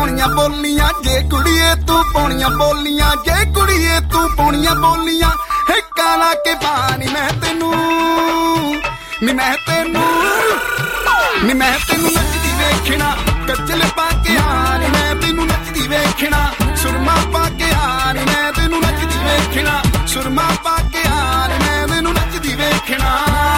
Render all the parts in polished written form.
ਪਾਉਣੀਆਂ ਬੋਲੀਆਂ ਜੇ ਕੁੜੀਏ ਤੂੰ ਪਾਉਣੀਆਂ ਬੋਲੀਆਂ ਜੇ ਕੁੜੀਏ ਤੂੰ ਪਾਉਣੀਆਂ ਬੋਲੀਆਂ ਹਿੱਕਾਂ ਲਾ ਕੇ ਬਾਣੀ ਮੈਂ ਤੈਨੂੰ ਨੀ ਮੈਂ ਤੈਨੂੰ ਨੱਚਦੀ ਵੇਖਣਾ ਕੱਜਲ ਪਾ ਕੇ ਆ ਨੀ ਮੈਂ ਤੈਨੂੰ ਨੱਚਦੀ ਵੇਖਣਾ ਸੁਰਮਾ ਪਾ ਕੇ ਆ ਨੀ ਮੈਂ ਤੈਨੂੰ ਨੱਚਦੀ ਵੇਖਣਾ ਸੁਰਮਾ ਪਾ ਕੇ ਆ ਨੀ ਮੈਂ ਤੈਨੂੰ ਨੱਚਦੀ ਵੇਖਣਾ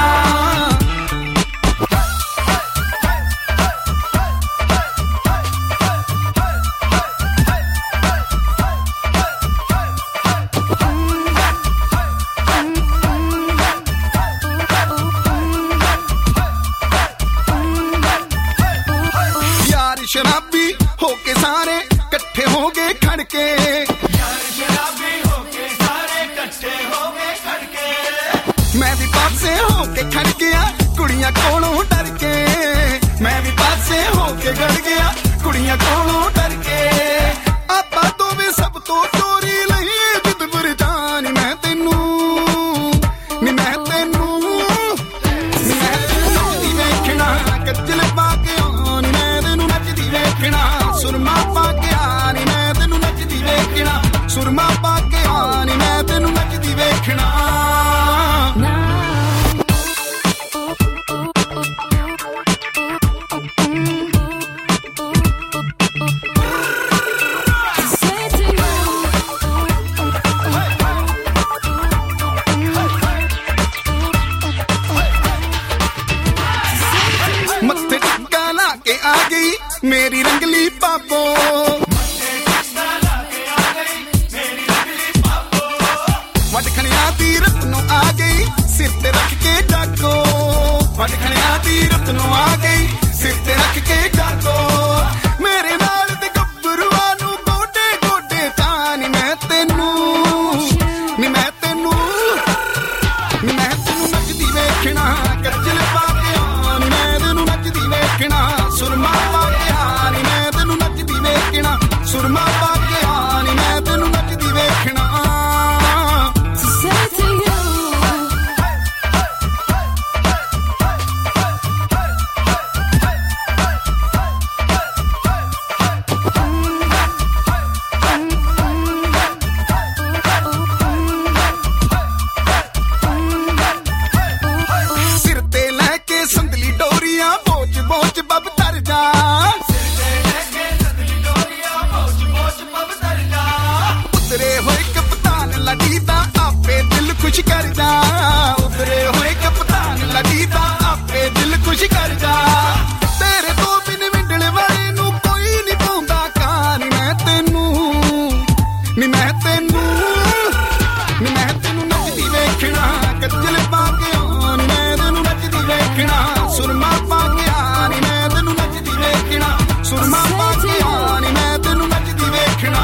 शराबी होके सारे कट्ठे हो गए खड़के शराबी होके सारे कट्ठे हो गए खड़के मैं भी पासे होके खड़ गया कुड़ियां कोलों डर के मैं भी पासे होके गड़ गया कुड़ियां कोलों डर के आपा तो भी सब तो चोरी लई जिद बुर जान मैं तेनू नचदी वेखना कच्चल पा के सुरमा पा के आनी मैं तेनू नचदी वेखना सुरमा पा के आनी मैं तेनू नचदी वेखना मत्थे टिक्का ला के आ गई मेरी रंगली पापो वटखनिया दी रत्नों आ गई सिर ते रख के जागो वटखनिया दी रत्नों आ गई सिर ते रख के जागो मेरे नाल ते गब्बरुआ नू गोडे गोडे तानी मैं तेनू नचदी वेखना कच्चल पा के आनी मैं तेनू नचदी वेखना सुरमा पा के आनी मैं तेनू नचदी वेखना सुरमा पा के आनी मैं तेनू नचदी वेखना सिर ते लेके संदली डोरियां बोझ बोझ बब तर जा उतरे होए कप्तान लड़ीदा आपे दिल खुश कर जा उतरे होए कप्तान लड़ीदा आपे दिल खुश कर जा तेरे तो बिन विंडल वाले नू कोई नहीं पाउंदा कहानी मैं तेनू नचदी वेखना कच्चल पा के आनी मैं तेनू नचदी वेखना सुरमा पा के आनी मैं तेनू नचदी वेखना सुरमा पा के आनी मैं तेनू नचदी वेखना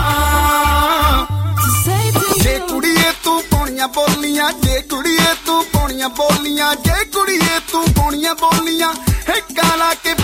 जे कुड़िए तू पाउणियां बोलियां जे कुड़िए तू पाउणियां बोलियां जे कुड़िए तू पाउणियां बोलियां हिक्का ला के